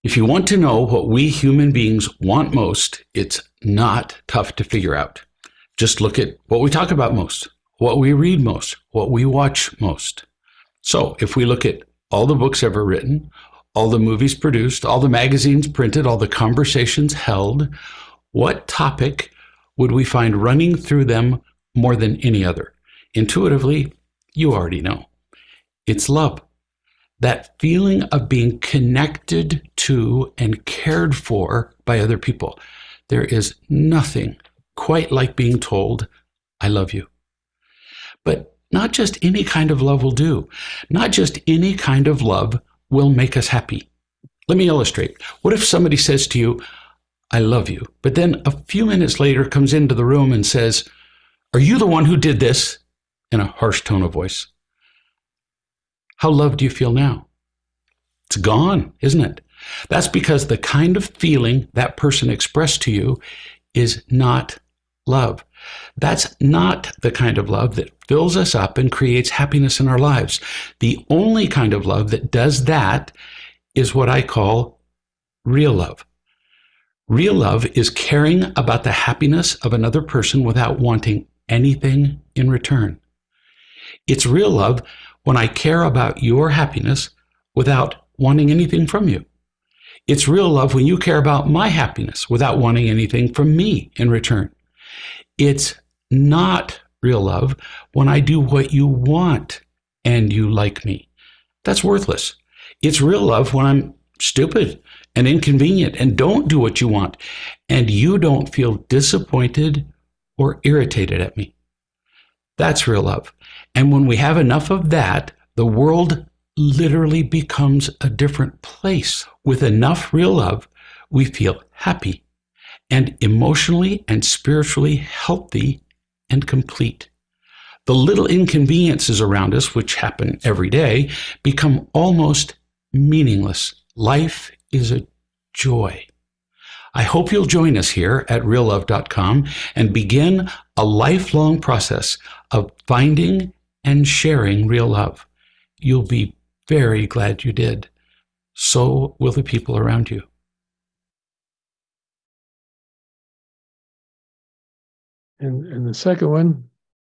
If you want to know what we human beings want most, it's not tough to figure out. Just look at what we talk about most, what we read most, what we watch most. So if we look at all the books ever written, all the movies produced, all the magazines printed, all the conversations held, what topic would we find running through them more than any other? Intuitively, you already know. It's love. That feeling of being connected to and cared for by other people. There is nothing quite like being told, I love you. But not just any kind of love will do. Not just any kind of love will make us happy. Let me illustrate. What if somebody says to you, I love you, but then a few minutes later comes into the room and says, are you the one who did this? In a harsh tone of voice. How loved do you feel now? It's gone, isn't it? That's because the kind of feeling that person expressed to you is not love. That's not the kind of love that fills us up and creates happiness in our lives. The only kind of love that does that is what I call real love. Real love is caring about the happiness of another person without wanting anything in return. It's real love when I care about your happiness without wanting anything from you. It's real love when you care about my happiness without wanting anything from me in return. It's not real love when I do what you want and you like me. That's worthless. It's real love when I'm stupid and inconvenient and don't do what you want and you don't feel disappointed or irritated at me. That's real love. And when we have enough of that, the world literally becomes a different place. With enough real love, we feel happy and emotionally and spiritually healthy and complete. The little inconveniences around us, which happen every day, become almost meaningless. Life is a joy. I hope you'll join us here at reallove.com and begin a lifelong process of finding and sharing real love. You'll be very glad you did. So will the people around you. And the second one?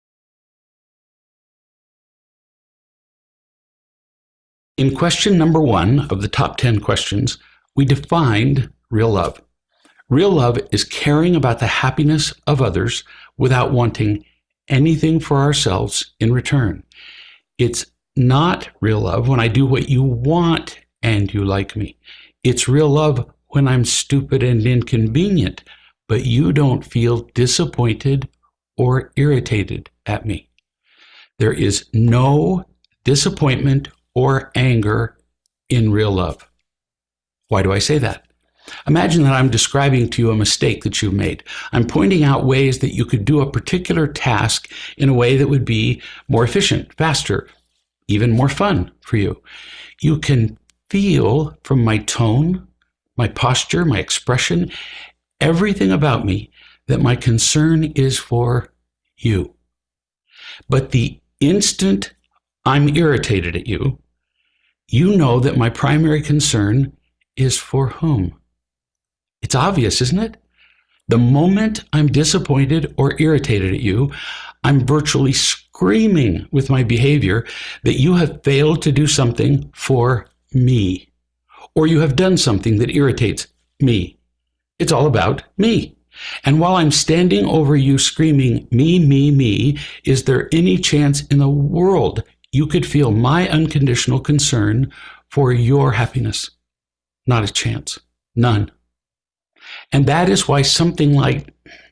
In question number 1 of the top 10 questions, we defined real love. Real love is caring about the happiness of others without wanting anything for ourselves in return. It's not real love when I do what you want and you like me. It's real love when I'm stupid and inconvenient, but you don't feel disappointed or irritated at me. There is no disappointment or anger in real love. Why do I say that? Imagine that I'm describing to you a mistake that you've made. I'm pointing out ways that you could do a particular task in a way that would be more efficient, faster, even more fun for you. You can feel from my tone, my posture, my expression, everything about me that my concern is for you. But the instant I'm irritated at you, you know that my primary concern is for whom? It's obvious, isn't it? The moment I'm disappointed or irritated at you, I'm virtually screaming with my behavior that you have failed to do something for me, or you have done something that irritates me. It's all about me. And while I'm standing over you screaming, me, is there any chance in the world you could feel my unconditional concern for your happiness? Not a chance. None. And that is why something like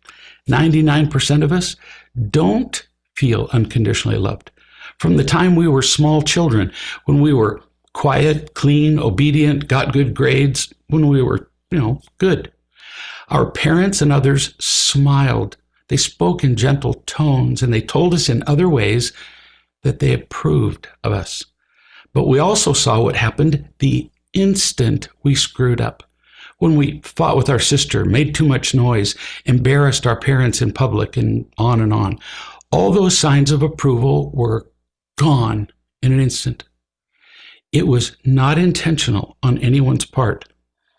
99% of us don't feel unconditionally loved. From the time we were small children, when we were quiet, clean, obedient, got good grades, when we were, good. Our parents and others smiled. They spoke in gentle tones, and they told us in other ways that they approved of us. But we also saw what happened the instant we screwed up. When we fought with our sister, made too much noise, embarrassed our parents in public, and on and on. All those signs of approval were gone in an instant. It was not intentional on anyone's part.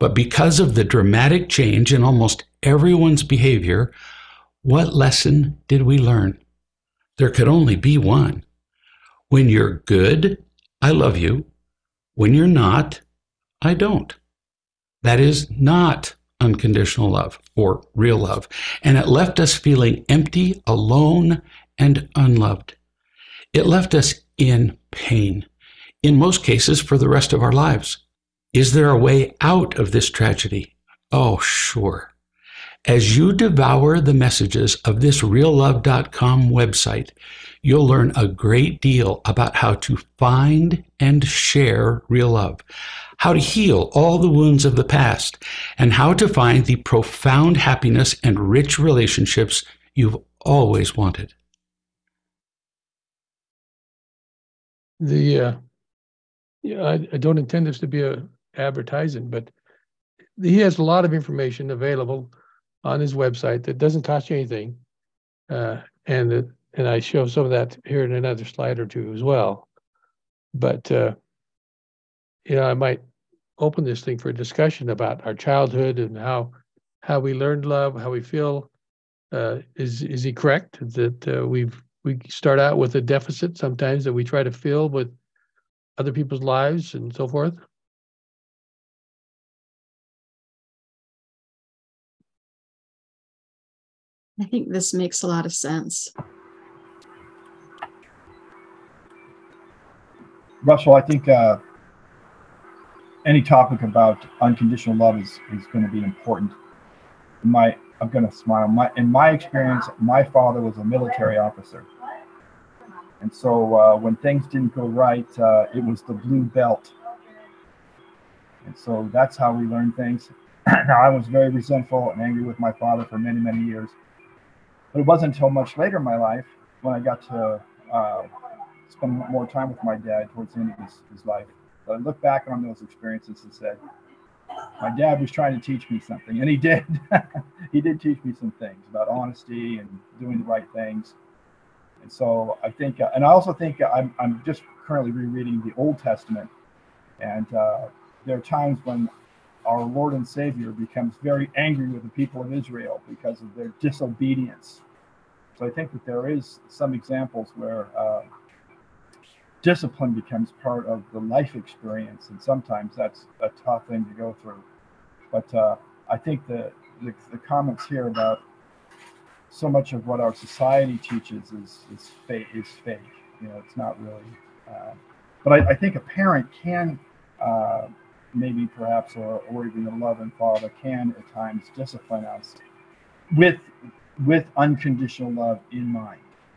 But because of the dramatic change in almost everyone's behavior, what lesson did we learn? There could only be one. When you're good, I love you. When you're not, I don't. That is not unconditional love or real love. And it left us feeling empty, alone, and unloved. It left us in pain, in most cases for the rest of our lives. Is there a way out of this tragedy? Oh, sure. As you devour the messages of this reallove.com website, you'll learn a great deal about how to find and share real love, how to heal all the wounds of the past, and how to find the profound happiness and rich relationships you've always wanted. I don't intend this to be a advertising, but he has a lot of information available on his website that doesn't cost you anything, and I show some of that here in another slide or two as well. But I might open this thing for a discussion about our childhood and how we learned love, how we feel. Is he correct that we start out with a deficit sometimes that we try to fill with other people's lives and so forth? I think this makes a lot of sense. Russell, I think any topic about unconditional love is going to be important. I'm going to smile. In my experience, my father was a military officer. And so when things didn't go right, it was the blue belt. And so that's how we learn things. Now, I was very resentful and angry with my father for many, many years. But it wasn't until much later in my life when I got to spend more time with my dad towards the end of his life. But I look back on those experiences and said, my dad was trying to teach me something, and he did. He did teach me some things about honesty and doing the right things. And so I think, and I also think I'm just currently rereading the Old Testament, and there are times when our Lord and Savior becomes very angry with the people of Israel because of their disobedience. So I think that there is some examples where discipline becomes part of the life experience, and sometimes that's a tough thing to go through. But I think the comments here about so much of what our society teaches is fake. It's not really. But I think a parent can maybe perhaps, or even a loving father can at times discipline us with unconditional love in mind.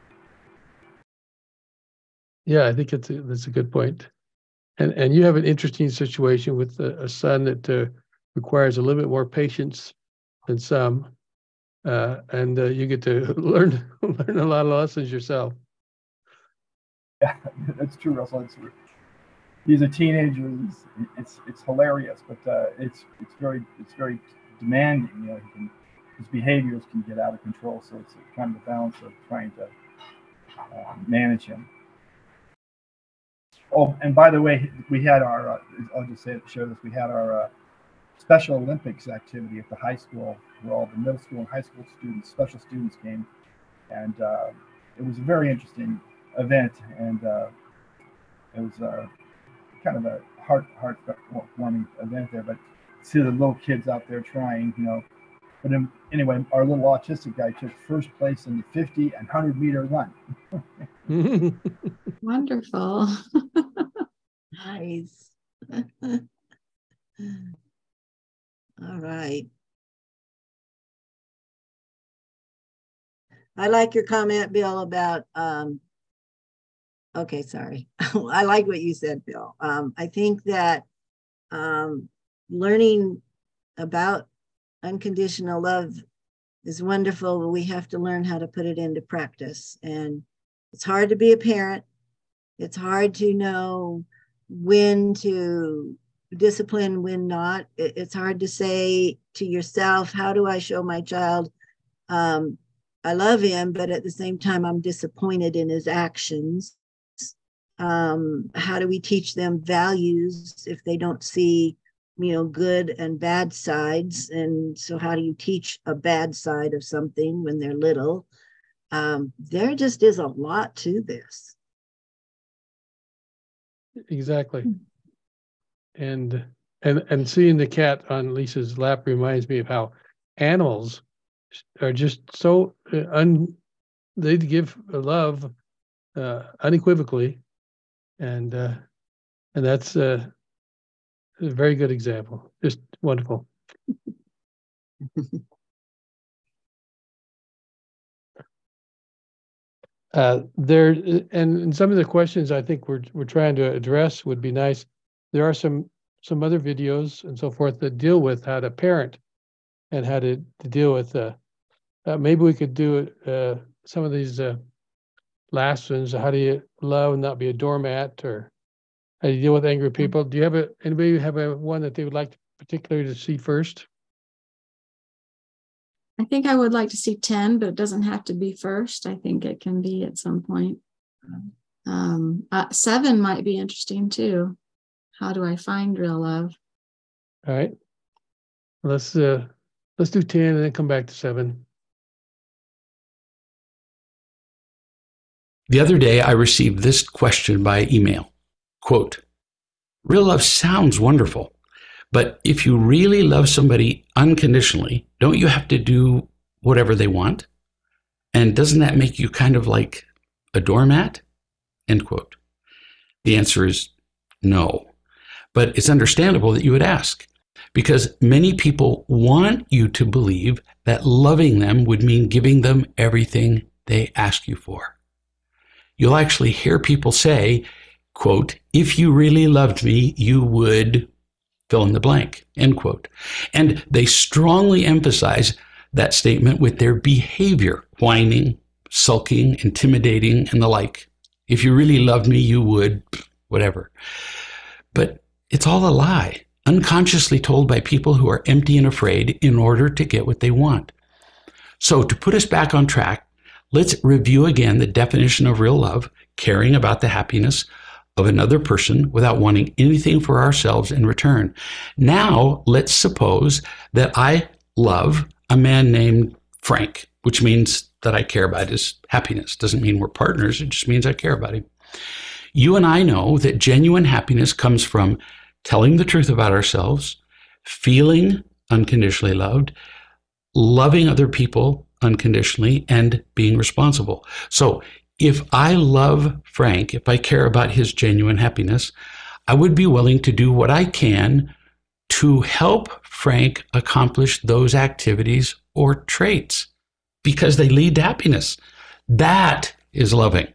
Yeah, I think that's a good point. And you have an interesting situation with a son that requires a little bit more patience than some, and you get to learn a lot of lessons yourself. Yeah, that's true, Russell. He's a teenager. It's hilarious, but it's very demanding. His behaviors can get out of control. So it's kind of a balance of trying to manage him. Oh, and by the way, we had our. I'll just share this. We had our Special Olympics activity at the high school, where all the middle school and high school students, special students, came, and it was a very interesting event, and it was kind of a heartwarming event there. But see the little kids out there trying, But anyway, our little autistic guy took first place in the 50 and 100-meter run. Wonderful. Nice. All right. I like your comment, Bill, about okay, sorry. I like what you said, Bill. I think that learning about unconditional love is wonderful, but we have to learn how to put it into practice. And it's hard to be a parent. It's hard to know when to discipline, when not. It's hard to say to yourself, how do I show my child I love him, but at the same time, I'm disappointed in his actions. How do we teach them values if they don't see good and bad sides. And so how do you teach a bad side of something when they're little? There just is a lot to this. Exactly. And seeing the cat on Lisa's lap reminds me of how animals are just so they give love unequivocally, and that's a very good example. Just wonderful. There and some of the questions I think we're trying to address would be nice. There are some other videos and so forth that deal with how to parent and how to deal with. Maybe we could do some of these last ones. How do you love and not be a doormat, or how do you deal with angry people? Do you have anybody have a one that they would like particularly to see first? I think I would like to see 10, but it doesn't have to be first. I think it can be at some point. 7 might be interesting too. How do I find real love? All right. Let's do 10 and then come back to 7. The other day, I received this question by email. Quote, real love sounds wonderful, but if you really love somebody unconditionally, don't you have to do whatever they want? And doesn't that make you kind of like a doormat? End quote. The answer is no. But it's understandable that you would ask, because many people want you to believe that loving them would mean giving them everything they ask you for. You'll actually hear people say, quote, if you really loved me, you would fill in the blank, end quote. And they strongly emphasize that statement with their behavior, whining, sulking, intimidating, and the like. If you really loved me, you would, whatever. But it's all a lie, unconsciously told by people who are empty and afraid in order to get what they want. So to put us back on track, let's review again the definition of real love: caring about the happiness of another person without wanting anything for ourselves in return. Now, let's suppose that I love a man named Frank, which means that I care about his happiness. Doesn't mean we're partners. It just means I care about him. You and I know that genuine happiness comes from telling the truth about ourselves, feeling unconditionally loved, loving other people unconditionally, and being responsible. So if I love Frank, if I care about his genuine happiness, I would be willing to do what I can to help Frank accomplish those activities or traits because they lead to happiness. That is loving.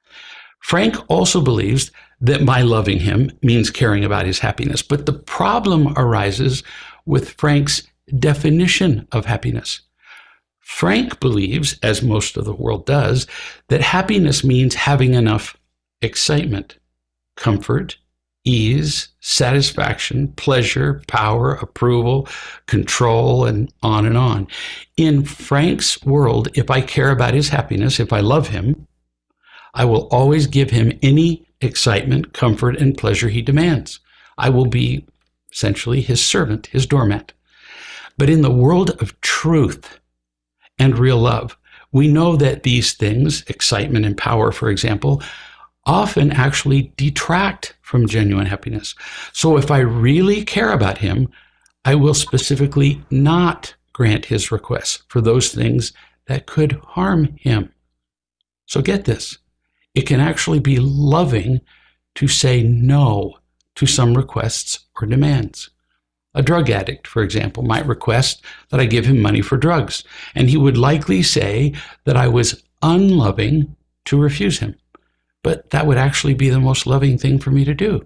Frank also believes that my loving him means caring about his happiness, but the problem arises with Frank's definition of happiness. Frank believes, as most of the world does, that happiness means having enough excitement, comfort, ease, satisfaction, pleasure, power, approval, control, and on and on. In Frank's world, if I care about his happiness, if I love him, I will always give him any excitement, comfort, and pleasure he demands. I will be essentially his servant, his doormat. But in the world of truth and real love, we know that these things, excitement and power, for example, often actually detract from genuine happiness. So if I really care about him, I will specifically not grant his requests for those things that could harm him. So get this. It can actually be loving to say no to some requests or demands. A drug addict, for example, might request that I give him money for drugs, and he would likely say that I was unloving to refuse him. But that would actually be the most loving thing for me to do.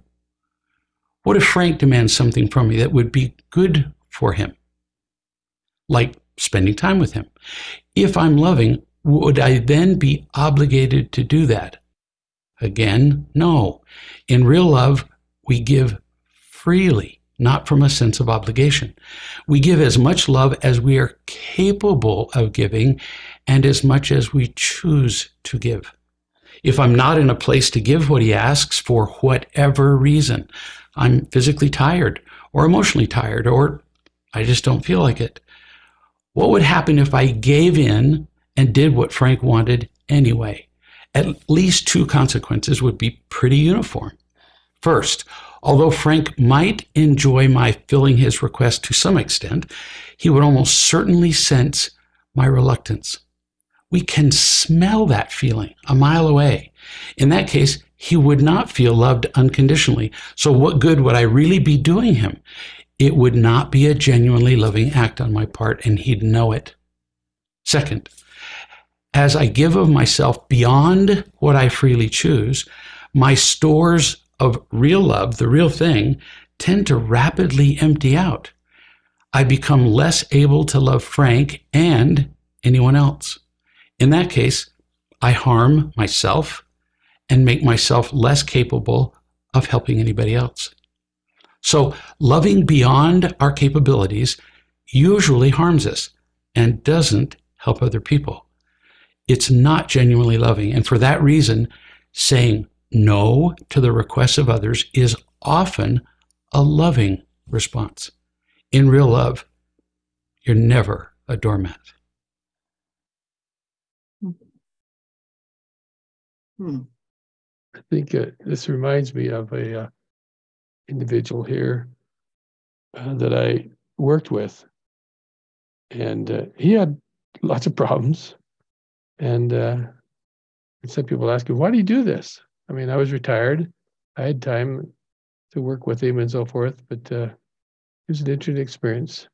What if Frank demands something from me that would be good for him? Like spending time with him. If I'm loving, would I then be obligated to do that? Again, no. In real love, we give freely, not from a sense of obligation. We give as much love as we are capable of giving and as much as we choose to give. If I'm not in a place to give what he asks for whatever reason, I'm physically tired, or emotionally tired, or I just don't feel like it. What would happen if I gave in and did what Frank wanted anyway? At least two consequences would be pretty uniform. First, although Frank might enjoy my filling his request to some extent, he would almost certainly sense my reluctance. We can smell that feeling a mile away. In that case, he would not feel loved unconditionally. So what good would I really be doing him? It would not be a genuinely loving act on my part, and he'd know it. Second, as I give of myself beyond what I freely choose, my stores of real love, the real thing, tend to rapidly empty out. I become less able to love Frank and anyone else. In that case, I harm myself and make myself less capable of helping anybody else. So loving beyond our capabilities usually harms us and doesn't help other people. It's not genuinely loving. And for that reason, saying no to the requests of others is often a loving response. In real love, you're never a doormat. I think this reminds me of a individual here that I worked with, and he had lots of problems. And some people ask him, "Why do you do this?" I mean, I was retired. I had time to work with him and so forth, but it was an interesting experience.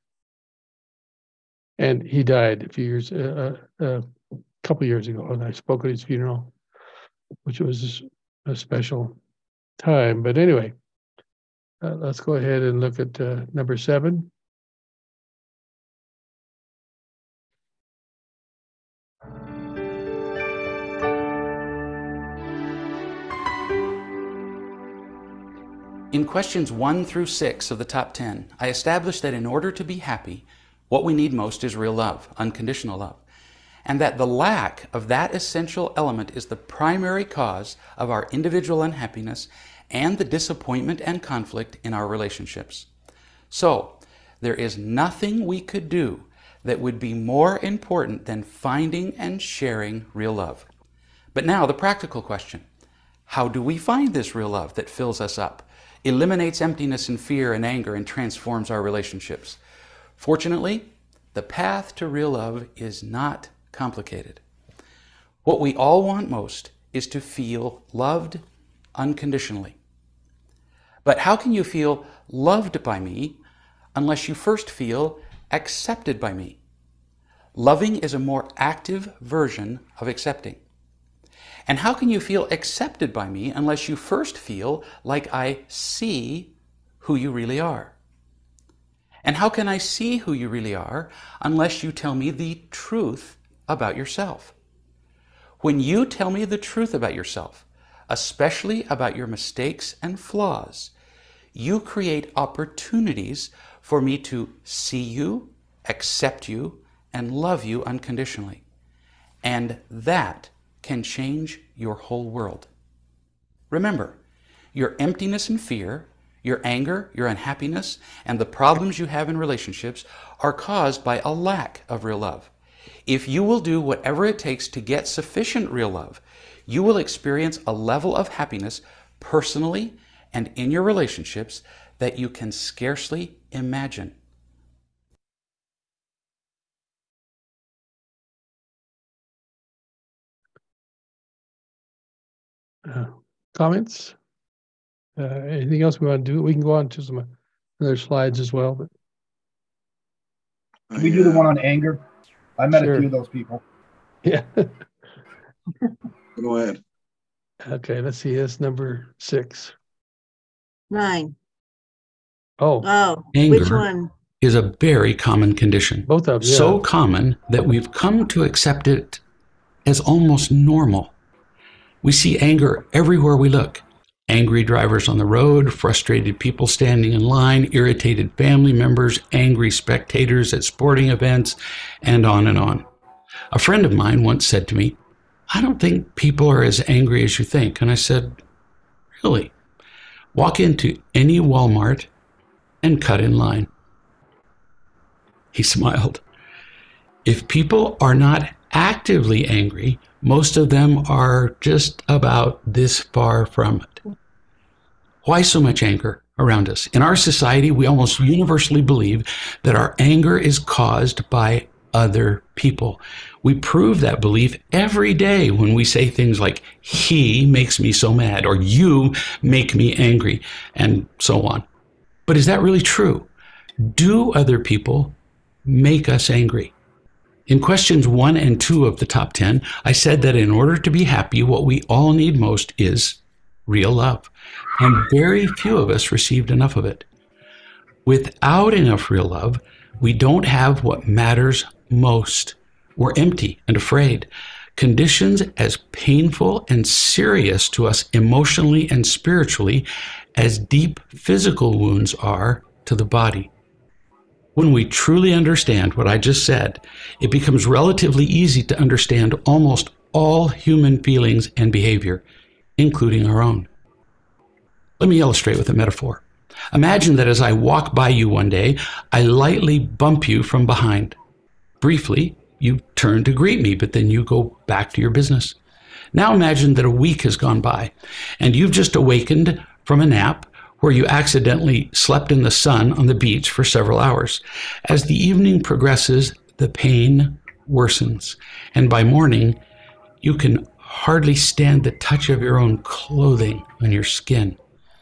And he died a couple years ago, and I spoke at his funeral, which was a special time. But anyway, let's go ahead and look at number 7. In questions 1 through 6 of the top 10, I established that in order to be happy, what we need most is real love, unconditional love, and that the lack of that essential element is the primary cause of our individual unhappiness and the disappointment and conflict in our relationships. So, there is nothing we could do that would be more important than finding and sharing real love. But now, the practical question. How do we find this real love that fills us up, eliminates emptiness and fear and anger, and transforms our relationships? Fortunately, the path to real love is not complicated. What we all want most is to feel loved unconditionally. But how can you feel loved by me unless you first feel accepted by me? Loving is a more active version of accepting. And how can you feel accepted by me unless you first feel like I see who you really are? And how can I see who you really are unless you tell me the truth about yourself? When you tell me the truth about yourself, especially about your mistakes and flaws, you create opportunities for me to see you, accept you, and love you unconditionally. And that can change your whole world. Remember, your emptiness and fear, your anger, your unhappiness, and the problems you have in relationships are caused by a lack of real love. If you will do whatever it takes to get sufficient real love, you will experience a level of happiness personally and in your relationships that you can scarcely imagine. Comments? Anything else we want to do? We can go on to some other slides as well. But Can we do the one on anger? I met Sure. a few of those people. yeah. Go ahead. Okay, let's see. That's number 6. 9. Oh, Oh, Anger. which one? Is a very common condition. both of them. Yeah. So common that we've come to accept it as almost normal. We see anger everywhere we look. Angry drivers on the road, frustrated people standing in line, irritated family members, angry spectators at sporting events, and on and on. A friend of mine once said to me, "I don't think people are as angry as you think." And I said, "Really? Walk into any Walmart and cut in line. He smiled. If people are not actively angry, most of them are just about this far from it. Why so much anger around us? In our society, we almost universally believe that our anger is caused by other people. We prove that belief every day when we say things like, he makes me so mad, or you make me angry, and so on. But is that really true? Do other people make us angry? In questions 1 and 2 of the top 10, I said that in order to be happy, what we all need most is real love. And very few of us received enough of it. Without enough real love, we don't have what matters most. We're empty and afraid. Conditions as painful and serious to us emotionally and spiritually as deep physical wounds are to the body. When we truly understand what I just said, it becomes relatively easy to understand almost all human feelings and behavior, including our own. Let me illustrate with a metaphor. Imagine that as I walk by you one day, I lightly bump you from behind. Briefly, you turn to greet me, but then you go back to your business. Now imagine that a week has gone by, and you've just awakened from a nap where you accidentally slept in the sun on the beach for several hours. As the evening progresses, the pain worsens, and by morning, you can hardly stand the touch of your own clothing on your skin.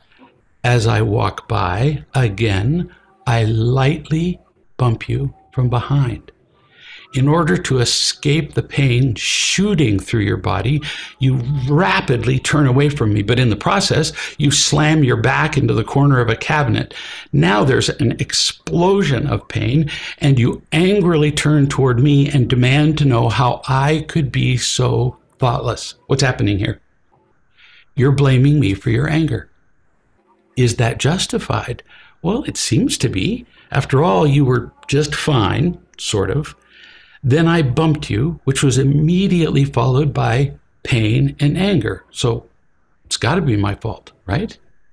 As I walk by, again, I lightly bump you from behind. In order to escape the pain shooting through your body, you rapidly turn away from me, but in the process, you slam your back into the corner of a cabinet. Now there's an explosion of pain, and you angrily turn toward me and demand to know how I could be so thoughtless. What's happening here? You're blaming me for your anger. Is that justified? Well, it seems to be. After all, you were just fine, sort of. Then I bumped you, which was immediately followed by pain and anger. So it's got to be my fault, right?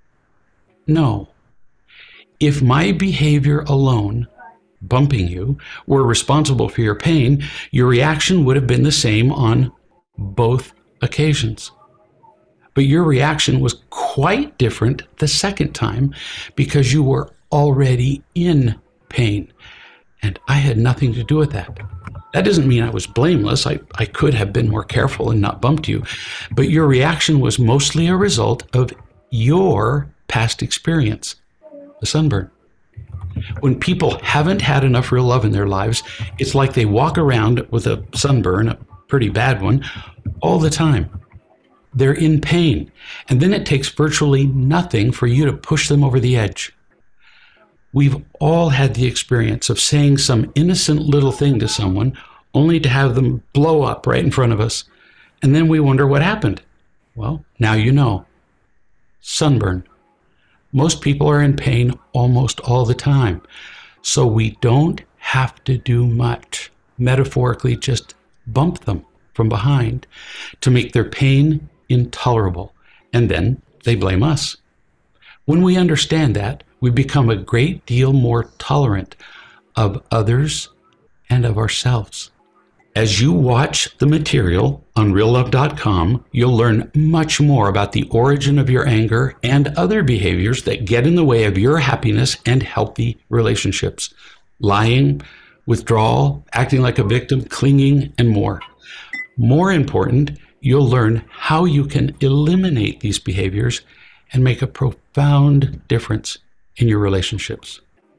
No. If my behavior alone, bumping you, were responsible for your pain, your reaction would have been the same on both occasions. But your reaction was quite different the second time because you were already in pain. And I had nothing to do with that. That doesn't mean I was blameless. I could have been more careful and not bumped you. But your reaction was mostly a result of your past experience, the sunburn. When people haven't had enough real love in their lives, it's like they walk around with a sunburn, a pretty bad one, all the time. They're in pain. And then it takes virtually nothing for you to push them over the edge. We've all had the experience of saying some innocent little thing to someone only to have them blow up right in front of us. And then we wonder what happened. Well, now you know. Sunburn. Most people are in pain almost all the time. So we don't have to do much. Metaphorically, just bump them from behind to make their pain intolerable. And then they blame us. When we understand that, we become a great deal more tolerant of others and of ourselves. As you watch the material on reallove.com, you'll learn much more about the origin of your anger and other behaviors that get in the way of your happiness and healthy relationships. Lying, withdrawal, acting like a victim, clinging, and more. More important, you'll learn how you can eliminate these behaviors and make a profound difference in your relationships.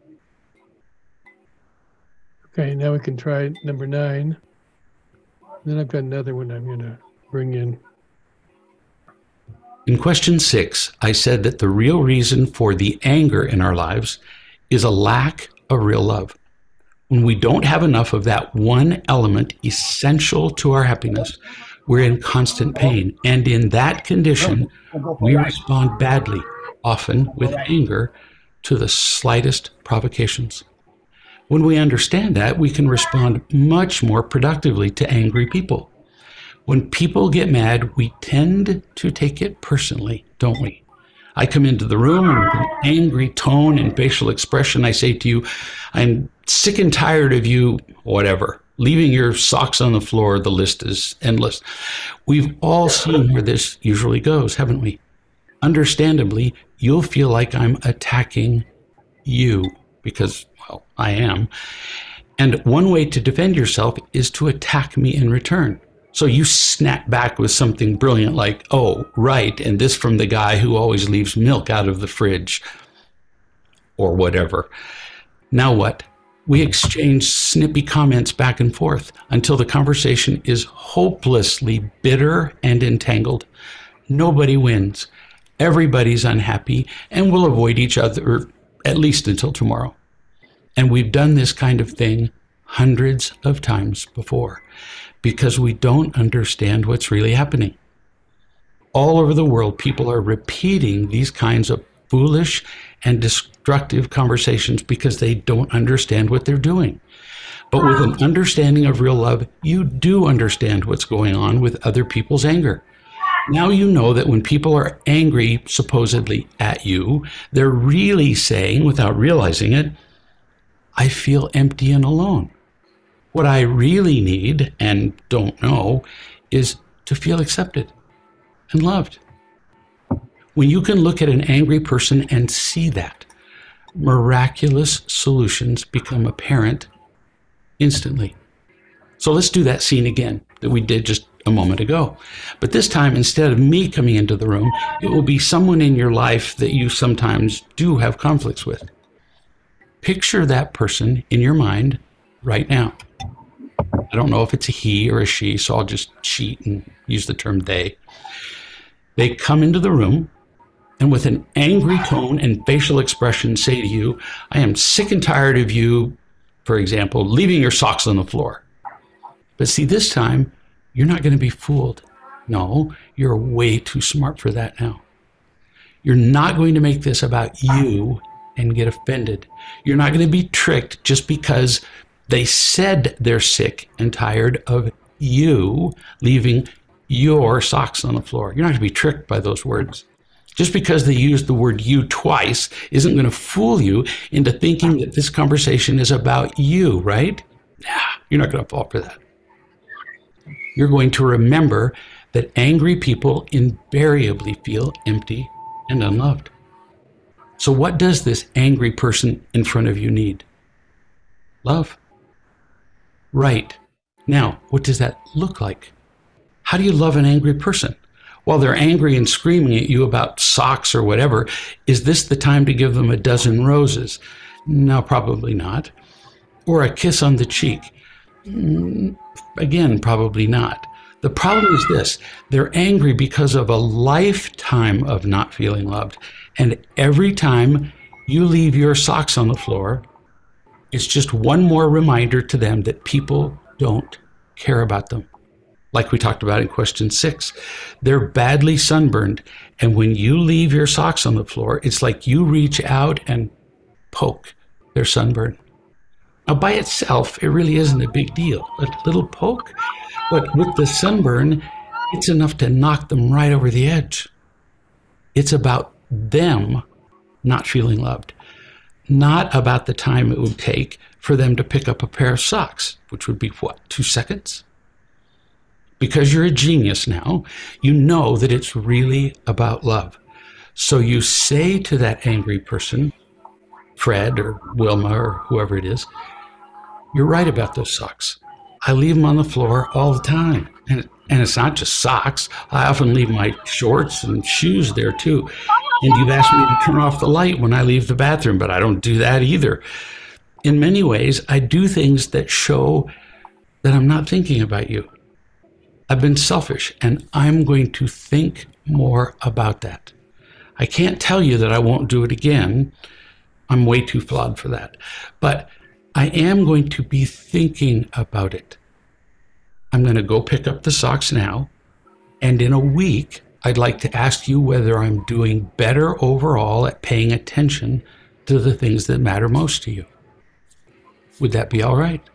Okay, now we can try number 9. Then I've got another one I'm going to bring in. In question 6, I said that the real reason for the anger in our lives is a lack of real love. When we don't have enough of that one element essential to our happiness, we're in constant pain. And in that condition, we respond badly, often with anger, to the slightest provocations. When we understand that, we can respond much more productively to angry people. When people get mad, we tend to take it personally, don't we? I come into the room and with an angry tone and facial expression, I say to you, I'm sick and tired of you, whatever, leaving your socks on the floor. The list is endless. We've all seen where this usually goes, haven't we? Understandably, you'll feel like I'm attacking you because, well, I am. And one way to defend yourself is to attack me in return. So you snap back with something brilliant like, oh, right, and this from the guy who always leaves milk out of the fridge, or whatever. Now what? We exchange snippy comments back and forth until the conversation is hopelessly bitter and entangled. Nobody wins. Everybody's unhappy and will avoid each other at least until tomorrow. And we've done this kind of thing hundreds of times before because we don't understand what's really happening. All over the world, people are repeating these kinds of foolish and destructive conversations because they don't understand what they're doing. But with an understanding of real love, you do understand what's going on with other people's anger. Now you know that when people are angry, supposedly at you, they're really saying, without realizing it, I feel empty and alone. What I really need, and don't know, is to feel accepted and loved. When you can look at an angry person and see that, miraculous solutions become apparent instantly. So let's do that scene again that we did just a moment ago. But this time, instead of me coming into the room, it will be someone in your life that you sometimes do have conflicts with. Picture that person in your mind right now. I don't know if it's a he or a she, so I'll just cheat and use the term they. They come into the room and with an angry tone and facial expression say to you, I am sick and tired of you, for example, leaving your socks on the floor. But see, this time, you're not going to be fooled. No, you're way too smart for that now. You're not going to make this about you and get offended. You're not going to be tricked just because they said they're sick and tired of you leaving your socks on the floor. You're not going to be tricked by those words. Just because they used the word you twice isn't going to fool you into thinking that this conversation is about you, right? Nah, you're not going to fall for that. You're going to remember that angry people invariably feel empty and unloved. So what does this angry person in front of you need? Love. Right. Now, what does that look like? How do you love an angry person? While they're angry and screaming at you about socks or whatever, is this the time to give them a dozen roses? No, probably not. Or a kiss on the cheek? Again, probably not. The problem is this: they're angry because of a lifetime of not feeling loved. And every time you leave your socks on the floor, it's just one more reminder to them that people don't care about them. Like we talked about in question 6, they're badly sunburned. And when you leave your socks on the floor, it's like you reach out and poke their sunburn. Now, by itself, it really isn't a big deal, a little poke. But with the sunburn, it's enough to knock them right over the edge. It's about them not feeling loved, not about the time it would take for them to pick up a pair of socks, which would be what, 2 seconds? Because you're a genius now, you know that it's really about love. So you say to that angry person, Fred or Wilma or whoever it is, you're right about those socks. I leave them on the floor all the time. And it's not just socks. I often leave my shorts and shoes there too. And you've asked me to turn off the light when I leave the bathroom, but I don't do that either. In many ways, I do things that show that I'm not thinking about you. I've been selfish, and I'm going to think more about that. I can't tell you that I won't do it again. I'm way too flawed for that. But I am going to be thinking about it. I'm going to go pick up the socks now, and in a week, I'd like to ask you whether I'm doing better overall at paying attention to the things that matter most to you. Would that be all right?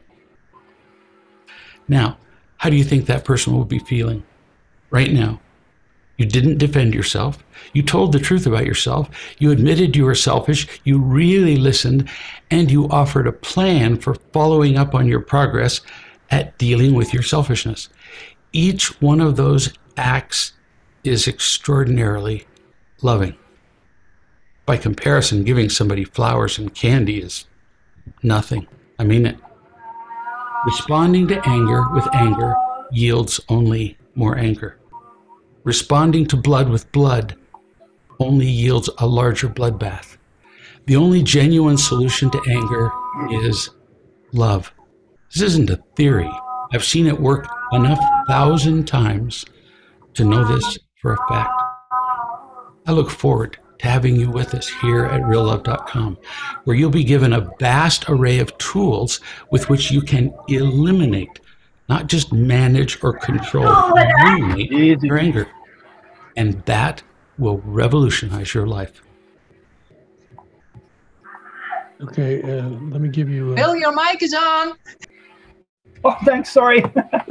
Now, how do you think that person will be feeling right now? You didn't defend yourself. You told the truth about yourself. You admitted you were selfish. You really listened, and you offered a plan for following up on your progress at dealing with your selfishness. Each one of those acts is extraordinarily loving. By comparison, giving somebody flowers and candy is nothing. I mean it. Responding to anger with anger yields only more anger. Responding to blood with blood only yields a larger bloodbath. The only genuine solution to anger is love. This isn't a theory. I've seen it work enough 1,000 times to know this for a fact. I look forward to having you with us here at reallove.com, where you'll be given a vast array of tools with which you can eliminate, not just manage or control, eliminate your anger. And that will revolutionize your life. Okay, let me give you. Bill, your mic is on. Oh, thanks. Sorry.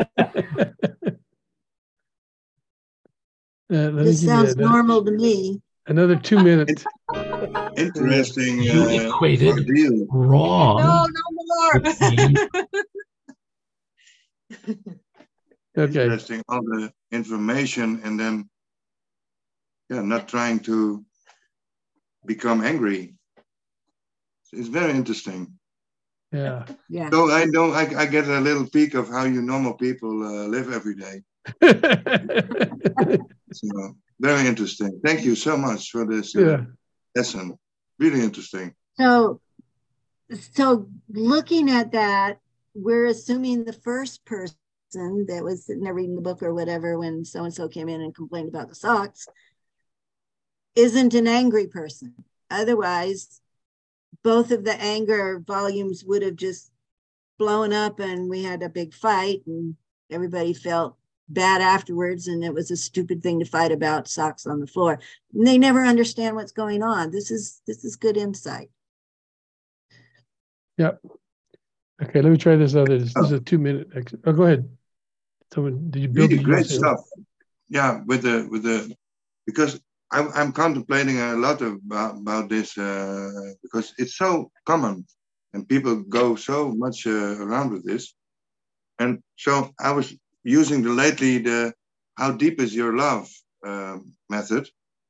This sounds normal to me. Another 2 minutes. Interesting. You equated ordeal. wrong. No, no with being Okay. Interesting. All the information, and then, not trying to become angry. It's very interesting. Yeah. Yeah. So I get a little peek of how you normal people live every day. So very interesting. Thank you so much for this lesson. Really interesting. So looking at that, we're assuming the first person that was sitting there reading the book or whatever when so-and-so came in and complained about the socks isn't an angry person. Otherwise, both of the anger volumes would have just blown up and we had a big fight and everybody felt bad afterwards, and it was a stupid thing to fight about, socks on the floor. And they never understand what's going on. This is good insight. Yep. Okay, let me try this other. This is a 2 minute. Oh, go ahead. Someone, did you build Really great stuff. Yeah, with the because I'm contemplating a lot about this because it's so common and people go so much around with this. And so I was using the how deep is your love method.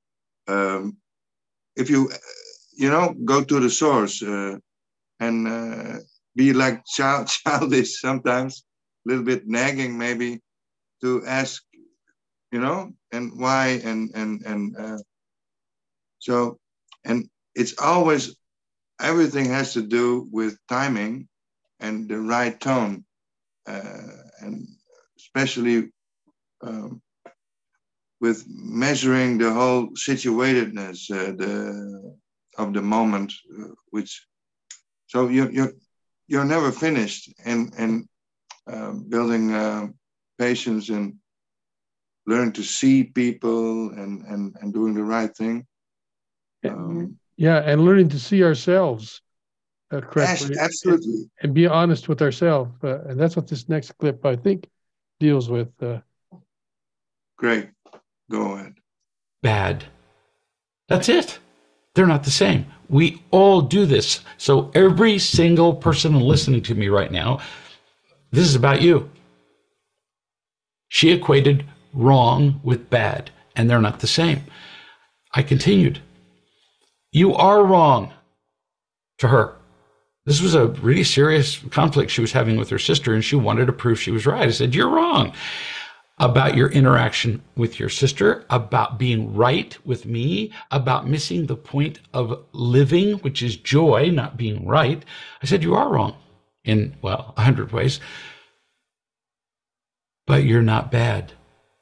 If you go to the source and be like childish sometimes, a little bit nagging maybe, to ask, and why, and so, and it's always, everything has to do with timing and the right tone, and especially with measuring the whole situatedness of the moment, which, so you're never finished, and building patience and learning to see people and doing the right thing. Yeah, and learning to see ourselves correctly. Yes, absolutely. And be honest with ourselves. And that's what this next clip, I think, deals with. Great. Go ahead. bad. That's it. They're not the same. We all do this. So every single person listening to me right now, this is about you. She equated wrong with bad, and they're not the same. I continued. You are wrong to her. This was a really serious conflict she was having with her sister, and she wanted to prove she was right. I said, you're wrong about your interaction with your sister, about being right with me, about missing the point of living, which is joy, not being right. I said, you are wrong in, 100 ways, but you're not bad.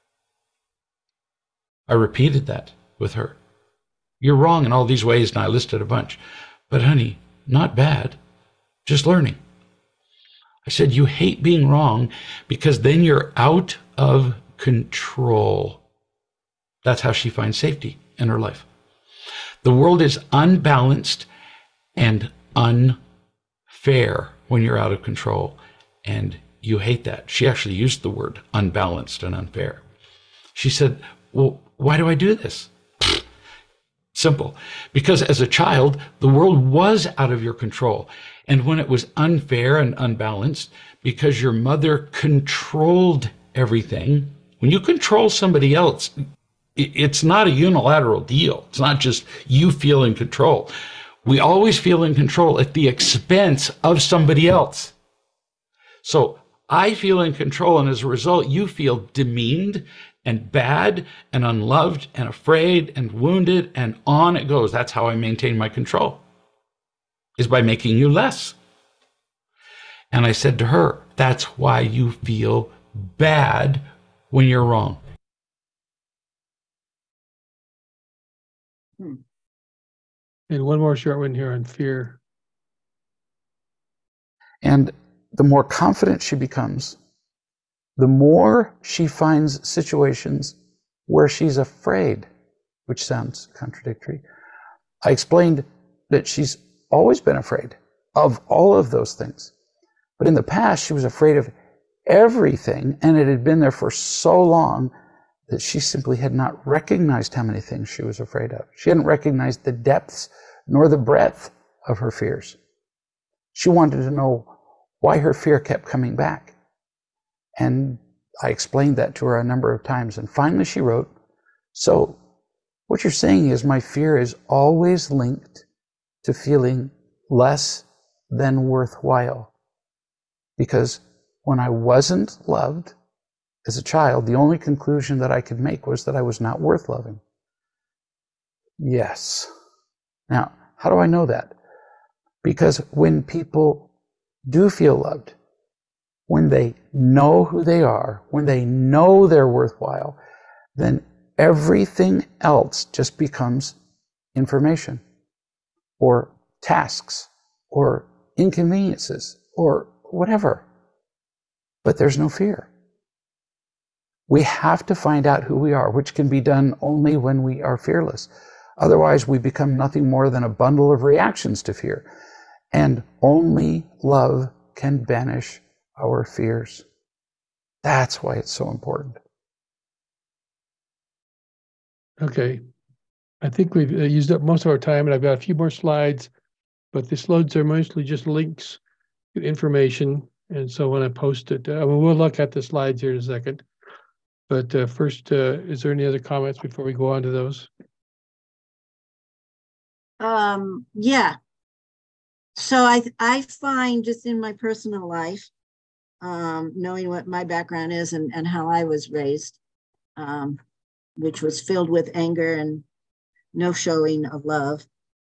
I repeated that with her. You're wrong in all these ways, and I listed a bunch. But honey, not bad, just learning. I said, you hate being wrong because then you're out of control. That's how she finds safety in her life. The world is unbalanced and unfair when you're out of control, and you hate that. She actually used the word unbalanced and unfair. She said, well, why do I do this? Simple. Because as a child, the world was out of your control. And when it was unfair and unbalanced, because your mother controlled everything, when you control somebody else, it's not a unilateral deal. It's not just you feel in control. We always feel in control at the expense of somebody else. So I feel in control, and as a result, you feel demeaned and bad and unloved and afraid and wounded, and on it goes. That's how I maintain my control, is by making you less. And I said to her, that's why you feel bad when you're wrong. And one more short one here on fear. And the more confident she becomes, the more she finds situations where she's afraid, which sounds contradictory. I explained that she's always been afraid of all of those things. But in the past, she was afraid of everything, and it had been there for so long that she simply had not recognized how many things she was afraid of. She hadn't recognized the depths nor the breadth of her fears. She wanted to know why her fear kept coming back. And I explained that to her a number of times. And finally she wrote, so what you're saying is my fear is always linked to feeling less than worthwhile. Because when I wasn't loved as a child, the only conclusion that I could make was that I was not worth loving. Yes. Now, how do I know that? Because when people do feel loved, when they know who they are, when they know they're worthwhile, then everything else just becomes information or tasks or inconveniences or whatever. But there's no fear. We have to find out who we are, which can be done only when we are fearless. Otherwise, we become nothing more than a bundle of reactions to fear. And only love can banish our fears. That's why it's so important. Okay. I think we've used up most of our time, and I've got a few more slides, but the slides are mostly just links to information. And so when I post it, we'll look at the slides here in a second. But first, is there any other comments before we go on to those? Yeah. So I find just in my personal life, knowing what my background is and how I was raised, which was filled with anger and no showing of love.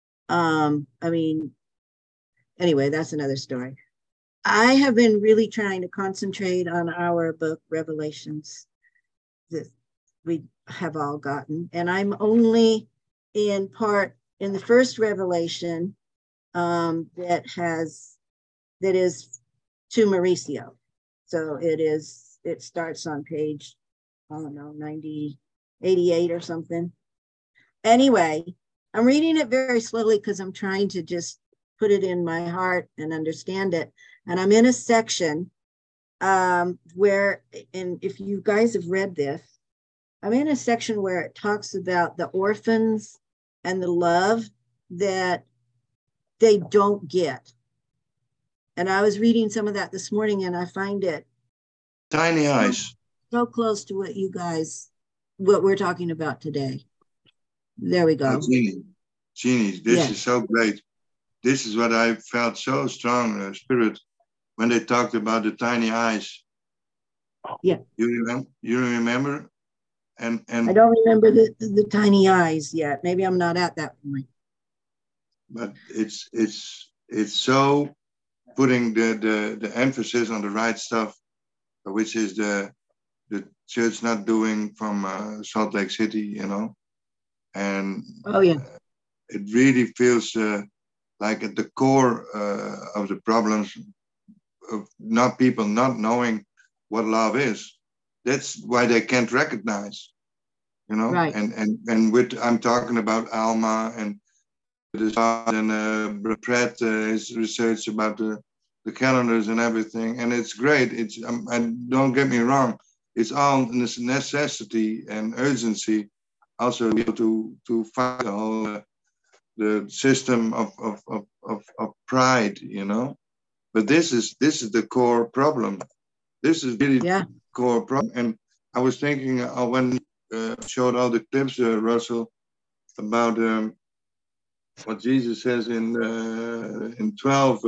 Anyway, that's another story. I have been really trying to concentrate on our book, Revelations, that we have all gotten. And I'm only in the first revelation that is to Mauricio. So it starts on page, I don't know, 88 or something. Anyway, I'm reading it very slowly because I'm trying to just put it in my heart and understand it. And I'm in a section where, and if you guys have read this, I'm in a section where it talks about the orphans and the love that they don't get. And I was reading some of that this morning, and I find it Tiny eyes. so close to what we're talking about today. There we go. Jeannie, this is so great. This is what I felt so strong, spirit, when they talked about the tiny eyes. Yeah. You remember? And I don't remember the tiny eyes yet. Maybe I'm not at that point. But it's so putting the emphasis on the right stuff, which is the church not doing from Salt Lake City, and oh yeah, it really feels like at the core of the problems of people not knowing what love is. That's why they can't recognize, right. And with I'm talking about Alma and Pratt his research about the calendars and everything, and it's great. It's and don't get me wrong, it's all necessity and urgency also be able to fight the whole the system of pride, you know. But this is the core problem. This is really Yeah. the core problem. And I was thinking when showed all the clips, Russell, about what Jesus says in 12,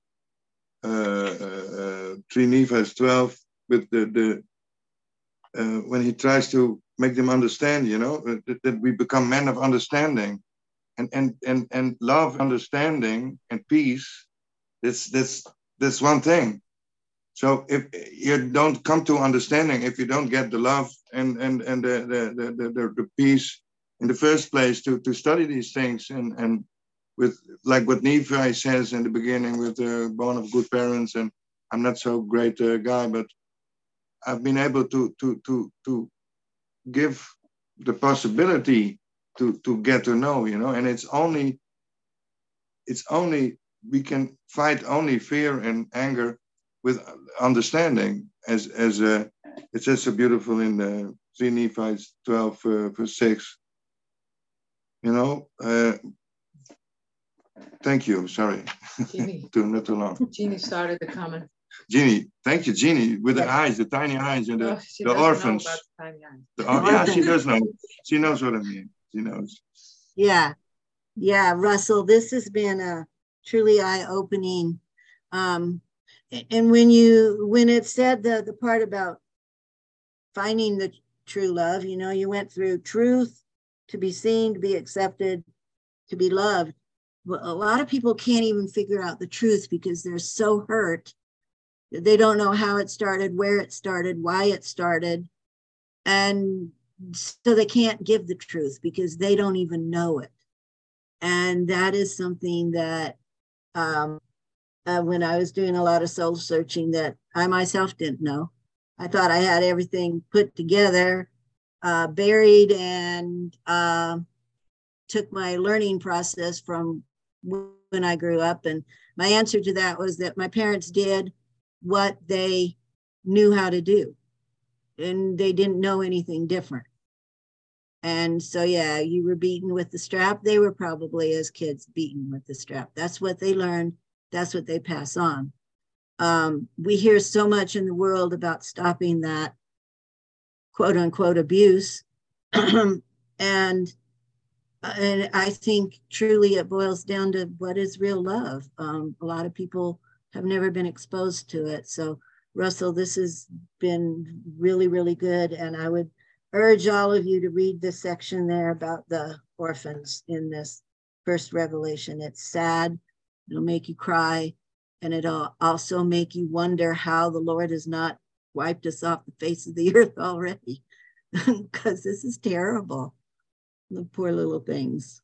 3 Nephi 12, with the when he tries to make them understand, you know, that we become men of understanding, and love, understanding, and peace. That's one thing. So if you don't come to understanding, if you don't get the love and the peace in the first place to study these things, and with like what Nephi says in the beginning, with born of good parents, and I'm not so great guy, but I've been able to give the possibility to get to know, you know, and it's only we can fight only fear and anger with understanding, as it says so beautiful in the 3 Nephi 12 verse 6. You know, thank you. Sorry, not too long. Jeannie started the comment. Jeannie, thank you, Jeannie, with the eyes, the tiny eyes, and the orphans. Yeah, she does know. She knows what I mean. She knows. Yeah, Russell, this has been truly eye-opening. And when it said the part about finding the true love, you know, you went through truth, to be seen, to be accepted, to be loved. Well, a lot of people can't even figure out the truth because they're so hurt. They don't know how it started, where it started, why it started. And so they can't give the truth because they don't even know it. And that is something that when I was doing a lot of soul searching, that I myself didn't know. I thought I had everything put together, buried, and took my learning process from when I grew up. And my answer to that was that my parents did what they knew how to do, and they didn't know anything different. And so, yeah, you were beaten with the strap. They were probably, as kids, beaten with the strap. That's what they learned. That's what they pass on. We hear so much in the world about stopping that quote unquote abuse. And I think truly it boils down to what is real love. A lot of people have never been exposed to it. So, Russell, this has been really, really good. And I would urge all of you to read the section there about the orphans in this first revelation. It's sad. It'll make you cry. And it'll also make you wonder how the Lord has not wiped us off the face of the earth already, because this is terrible. The poor little things.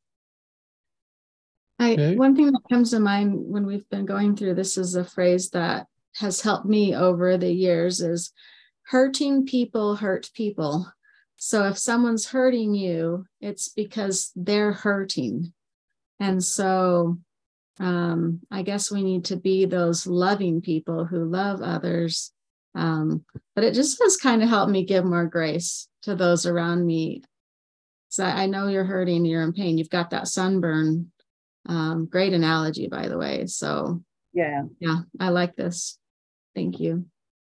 One thing that comes to mind when we've been going through this is a phrase that has helped me over the years is hurting people hurt people. So if someone's hurting you, it's because they're hurting. And so I guess we need to be those loving people who love others. But it just has kind of helped me give more grace to those around me. So I know you're hurting, you're in pain, you've got that sunburn. Great analogy, by the way. So yeah, I like this. Thank you.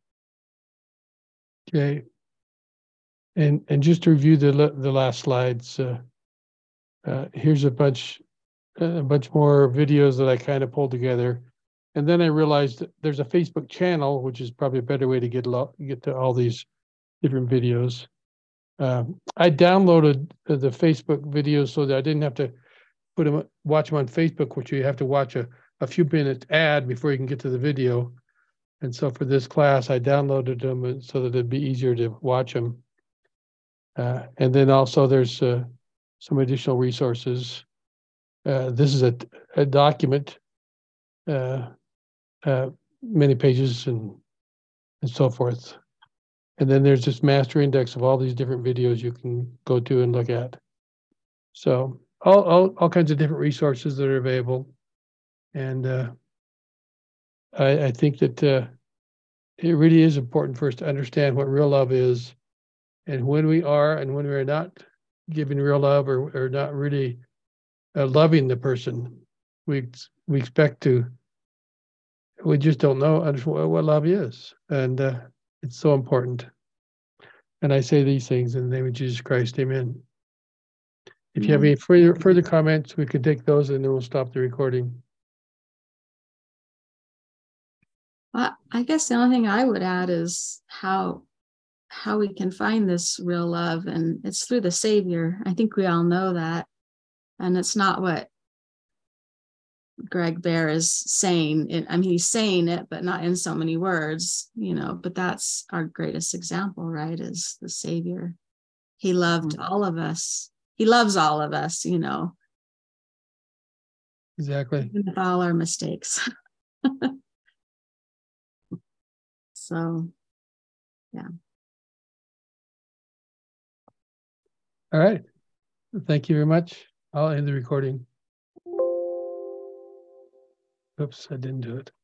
Okay. And just to review the last slides, here's a bunch more videos that I kind of pulled together. And then I realized that there's a Facebook channel, which is probably a better way to get to all these different videos. I downloaded the Facebook videos so that I didn't have to watch them on Facebook, which you have to watch a few minutes ad before you can get to the video. And so for this class, I downloaded them so that it'd be easier to watch them. And then also there's some additional resources. This is a document, many pages and so forth. And then there's this master index of all these different videos you can go to and look at. So all kinds of different resources that are available. And I think that it really is important for us to understand what real love is, and when we are and when we're not giving real love or not really loving the person. We expect to. We just don't know what love is, and it's so important. And I say these things in the name of Jesus Christ, amen. If you have any further comments, we can take those and then we'll stop the recording. I guess the only thing I would add is how we can find this real love, and it's through the Savior. I think we all know that. And it's not what Greg Bear is saying. I mean, he's saying it, but not in so many words, but that's our greatest example, right? Is the Savior. He loved all of us. He loves all of us, Exactly. Even with all our mistakes. So, yeah. All right. Thank you very much. I'll end the recording. Oops, I didn't do it.